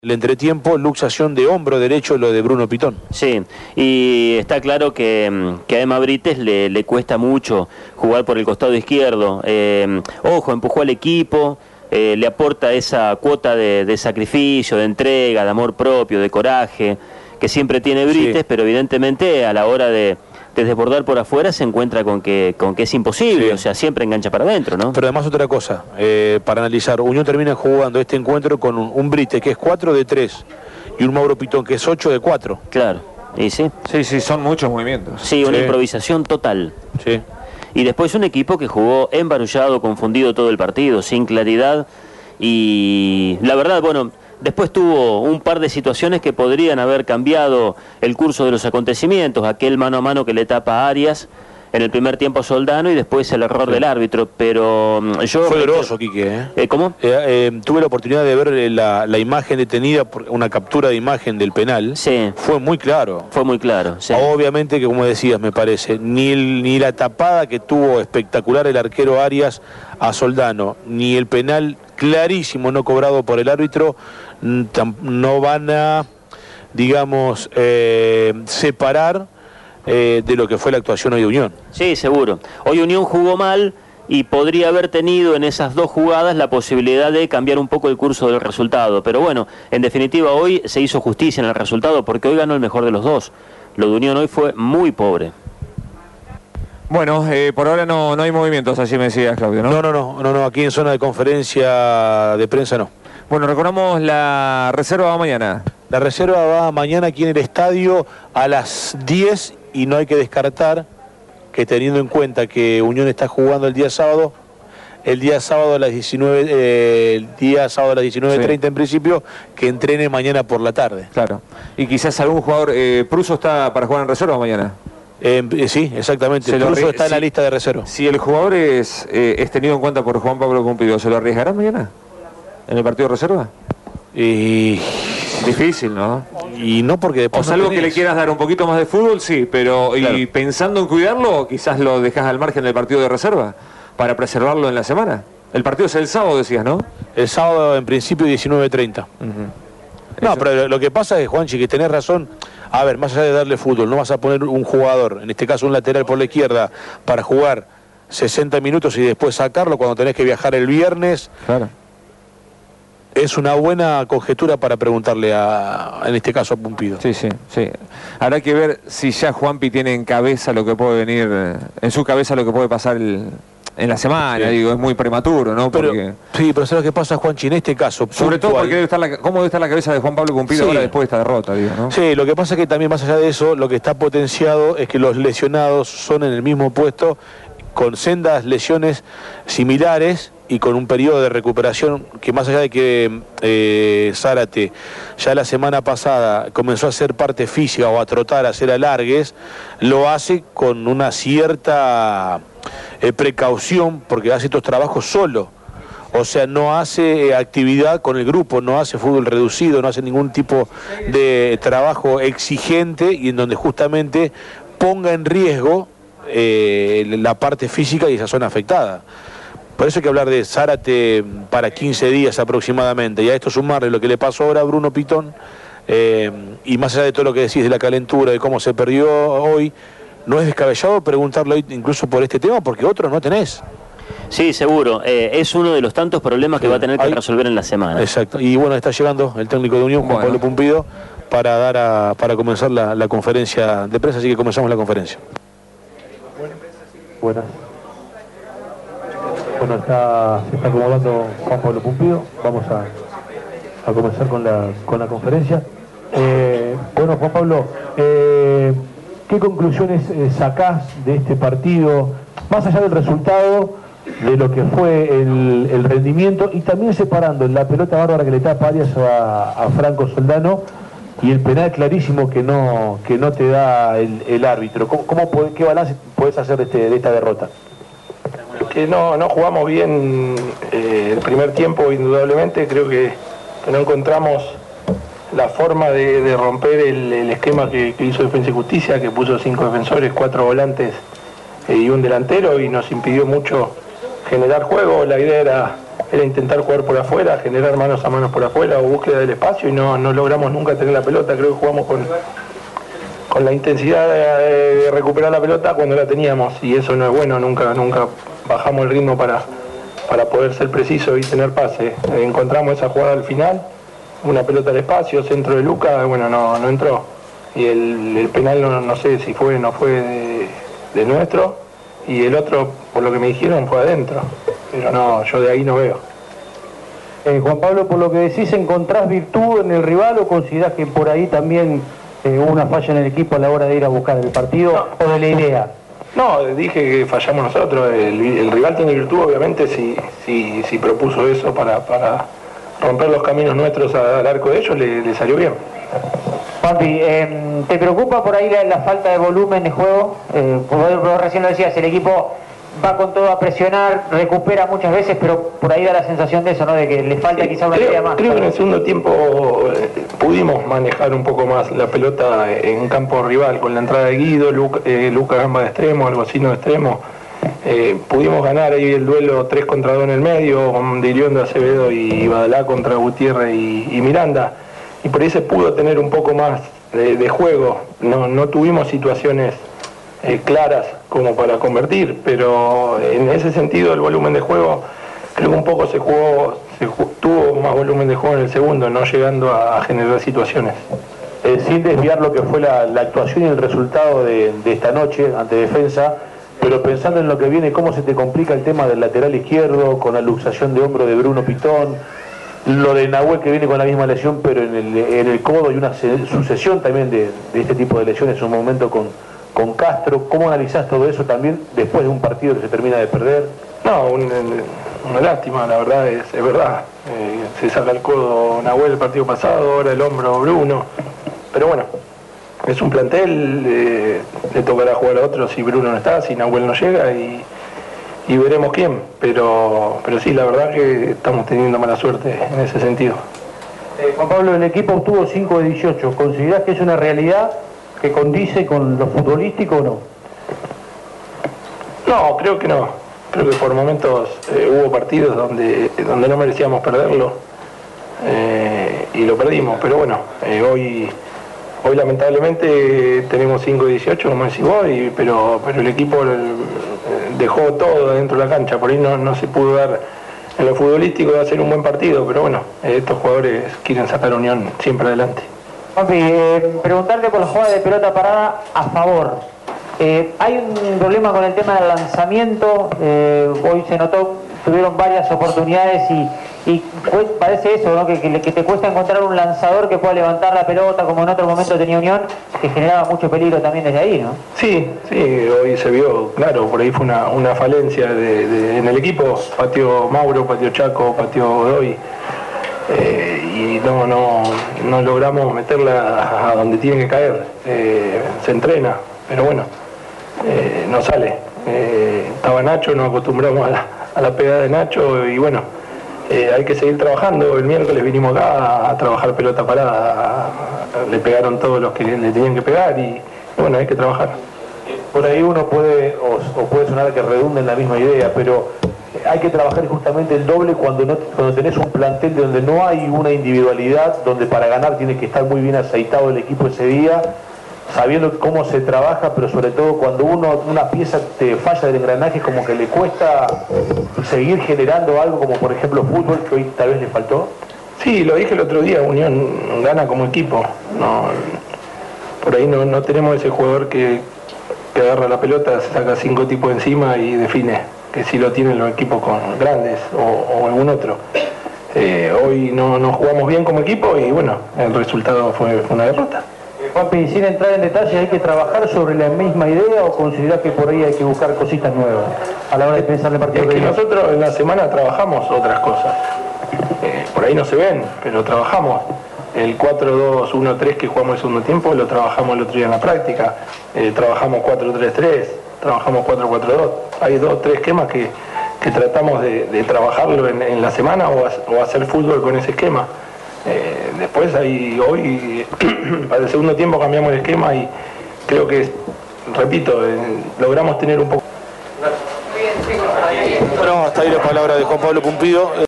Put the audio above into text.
El entretiempo, luxación de hombro derecho, lo de Bruno Pitón. Sí, y está claro que a Emma Brites le cuesta mucho jugar por el costado izquierdo. Ojo, empujó al equipo, le aporta esa cuota de sacrificio, de entrega, de amor propio, de coraje, que siempre tiene Brites, sí. Pero evidentemente a la hora de desbordar por afuera se encuentra con que es imposible, sí. O sea, siempre engancha para adentro, ¿no? Pero además otra cosa, para analizar, Unión termina jugando este encuentro con un Brites que es 4 de 3 y un Mauro Pitón que es 8 de 4. Claro, y sí. Sí, son muchos movimientos. Sí, una improvisación total. Sí. Y después un equipo que jugó embarullado, confundido todo el partido, sin claridad, y la verdad, bueno, después tuvo un par de situaciones que podrían haber cambiado el curso de los acontecimientos, aquel mano a mano que le tapa a Arias en el primer tiempo a Soldano y después el error del árbitro, pero yo... Fue doloroso, Quique, ¿Cómo? Tuve la oportunidad de ver la imagen detenida, una captura de imagen del penal. Sí. Fue muy claro. Fue muy claro, sí. Obviamente que, como decías, me parece, ni la tapada que tuvo espectacular el arquero Arias a Soldano, ni el penal clarísimo no cobrado por el árbitro, no van a, digamos, separar de lo que fue la actuación hoy de Unión. Sí, seguro. Hoy Unión jugó mal y podría haber tenido en esas dos jugadas la posibilidad de cambiar un poco el curso del resultado. Pero bueno, en definitiva hoy se hizo justicia en el resultado porque hoy ganó el mejor de los dos. Lo de Unión hoy fue muy pobre. Bueno, por ahora no hay movimientos, así me decías, Claudio, ¿no? No, aquí en zona de conferencia de prensa no. Bueno, recordamos la reserva va mañana. La reserva va mañana aquí en el estadio a las 10 y no hay que descartar que, teniendo en cuenta que Unión está jugando el día sábado a las 19, sí. En principio, que entrene mañana por la tarde. Claro. Y quizás algún jugador, Pruso está para jugar en reserva mañana. Sí, exactamente. Pruso está en la lista de reserva. Si el jugador es tenido en cuenta por Juan Pablo Pumpido, ¿se lo arriesgará mañana en el partido de reserva? Difícil, ¿no? Y no, porque después... O salvo que le quieras dar un poquito más de fútbol, sí, pero claro. Y pensando en cuidarlo, quizás lo dejas al margen del partido de reserva para preservarlo en la semana. El partido es el sábado, decías, ¿no? El sábado, en principio, 19:30. No, pero lo que pasa es, Juanchi, que tenés razón. A ver, más allá de darle fútbol, no vas a poner un jugador, en este caso un lateral por la izquierda, para jugar 60 minutos y después sacarlo cuando tenés que viajar el viernes. Claro. Es una buena conjetura para preguntarle en este caso a Pumpido. Sí. Habrá que ver si ya Juanpi tiene en cabeza lo que puede venir, en su cabeza lo que puede pasar en la semana, sí. Digo, es muy prematuro, ¿no? Porque... Sí, pero ¿sabes lo que pasa, Juanchi? En este caso... Sobre todo porque cómo debe estar la cabeza de Juan Pablo Pumpido ahora después de esta derrota, digo, ¿no? Sí, lo que pasa es que también más allá de eso, lo que está potenciado es que los lesionados son en el mismo puesto, con sendas lesiones similares y con un periodo de recuperación que, más allá de que Zárate ya la semana pasada comenzó a hacer parte física o a trotar, a hacer alargues, lo hace con una cierta precaución porque hace estos trabajos solo. O sea, no hace actividad con el grupo, no hace fútbol reducido, no hace ningún tipo de trabajo exigente y en donde justamente ponga en riesgo la parte física y esa zona afectada. Por eso hay que hablar de Zárate para 15 días aproximadamente, y a esto sumarle lo que le pasó ahora a Bruno Pitón, y más allá de todo lo que decís de la calentura, de cómo se perdió hoy, no es descabellado preguntarle hoy incluso por este tema, porque otros no tenés. Sí, seguro. Es uno de los tantos problemas que va a tener que resolver en la semana. Exacto. Y bueno, está llegando el técnico de Unión, Juan Pablo Pumpido, para comenzar la conferencia de prensa, así que comenzamos la conferencia. Buenas. Bueno, se está acomodando Juan Pablo Pumpido. Vamos a comenzar con la conferencia. Bueno, Juan Pablo, ¿qué conclusiones sacás de este partido, más allá del resultado, de lo que fue el rendimiento, y también separando la pelota bárbara que le tapa Arias a Franco Soldano y el penal clarísimo que no te da el árbitro? ¿Qué balance podés hacer de esta derrota? Que no jugamos bien el primer tiempo, indudablemente. Creo que no encontramos la forma de romper el esquema que hizo Defensa y Justicia, que puso 5 defensores, 4 volantes y un delantero, y nos impidió mucho generar juego. La idea era intentar jugar por afuera, generar manos a manos por afuera o búsqueda del espacio y no logramos nunca tener la pelota. Creo que jugamos con la intensidad de recuperar la pelota cuando la teníamos y eso no es bueno, nunca bajamos el ritmo para poder ser preciso y tener pase. Encontramos esa jugada al final, una pelota al espacio, centro de Luca, bueno, no entró. Y el penal no sé si fue o no fue de nuestro, y el otro, por lo que me dijeron, fue adentro. Pero no, yo de ahí no veo. Juan Pablo, por lo que decís, ¿encontrás virtud en el rival o considerás que por ahí también hubo una falla en el equipo a la hora de ir a buscar el partido o de la idea? No, dije que fallamos nosotros. El rival tiene virtud, obviamente, si propuso eso para romper los caminos nuestros al arco de ellos, le salió bien. Juanpi, ¿te preocupa por ahí la falta de volumen de juego? Vos recién lo decías, el equipo va con todo a presionar, recupera muchas veces, pero por ahí da la sensación de eso, ¿no? De que le falta quizá una idea más. Creo que en el segundo tiempo pudimos manejar un poco más la pelota en campo rival, con la entrada de Guido, Luca Gamba de extremo, Alguacino de extremo. Pudimos ganar ahí el duelo 3 contra 2 en el medio, con Diriondo, Acevedo y Badalá contra Gutiérrez y Miranda. Y por ahí se pudo tener un poco más de juego. No tuvimos situaciones claras como para convertir, pero en ese sentido el volumen de juego, creo que un poco tuvo más volumen de juego en el segundo, no llegando a generar situaciones. Sin desviar lo que fue la actuación y el resultado de esta noche ante Defensa, pero pensando en lo que viene, ¿cómo se te complica el tema del lateral izquierdo con la luxación de hombro de Bruno Pitón? Lo de Nahuel, que viene con la misma lesión pero en el codo, y una sucesión también de este tipo de lesiones en un momento con Castro. ¿Cómo analizás todo eso también después de un partido que se termina de perder? No, una lástima, la verdad, es verdad. Se saca el codo Nahuel el partido pasado, ahora el hombro Bruno. Pero bueno, es un plantel, le tocará jugar a otros si Bruno no está, si Nahuel no llega y veremos quién. Pero sí, la verdad que estamos teniendo mala suerte en ese sentido. Juan Pablo, el equipo obtuvo 5 de 18. ¿Considerás que es una realidad que condice con lo futbolístico o no? No, creo que no. Creo que por momentos hubo partidos donde no merecíamos perderlo y lo perdimos. Pero bueno, hoy lamentablemente tenemos 5 de 18, como decís vos, pero el equipo dejó todo dentro de la cancha. Por ahí no se pudo dar en lo futbolístico de hacer un buen partido, pero bueno, estos jugadores quieren sacar a Unión siempre adelante. Juanpi, preguntarte por la jugada de pelota parada a favor. Hay un problema con el tema del lanzamiento. Hoy se notó, tuvieron varias oportunidades y parece eso, ¿no? Que te cuesta encontrar un lanzador que pueda levantar la pelota, como en otro momento tenía Unión, que generaba mucho peligro también desde ahí, ¿no? Sí, hoy se vio, claro, por ahí fue una falencia en el equipo. Pateó Mauro, pateó Chaco, pateó Godoy. Y no logramos meterla a donde tiene que caer. Se entrena, pero bueno, no sale. Estaba Nacho, nos acostumbramos a la pegada de Nacho y bueno, hay que seguir trabajando. El miércoles vinimos acá a trabajar pelota parada, le pegaron todos los que le tenían que pegar y bueno, hay que trabajar. Por ahí uno puede, o puede sonar que redunde en la misma idea, pero hay que trabajar justamente el doble cuando tenés un plantel donde no hay una individualidad, donde para ganar tiene que estar muy bien aceitado el equipo ese día, sabiendo cómo se trabaja, pero sobre todo cuando una pieza te falla del engranaje, como que le cuesta seguir generando algo, como por ejemplo fútbol, que hoy tal vez le faltó. Sí, lo dije el otro día, Unión gana como equipo. Por ahí no tenemos ese jugador que agarra la pelota, se saca 5 tipos encima y define, que sí lo tienen los equipos con grandes o algún otro. Hoy no jugamos bien como equipo y bueno, el resultado fue una derrota. Juanpi, sin entrar en detalle, ¿hay que trabajar sobre la misma idea o considerás que por ahí hay que buscar cositas nuevas a la hora de pensar el partido? Es que nosotros en la semana trabajamos otras cosas. Por ahí no se ven, pero trabajamos. El 4-2-1-3 que jugamos el segundo tiempo lo trabajamos el otro día en la práctica. Trabajamos 4-3-3, trabajamos 4-4-2. Hay 2 o 3 esquemas que tratamos de trabajarlo en la semana o hacer fútbol con ese esquema. Después hoy para el segundo tiempo cambiamos el esquema y creo que, repito, logramos tener un poco... Bueno, hasta ahí la palabra de Juan Pablo Pumpido.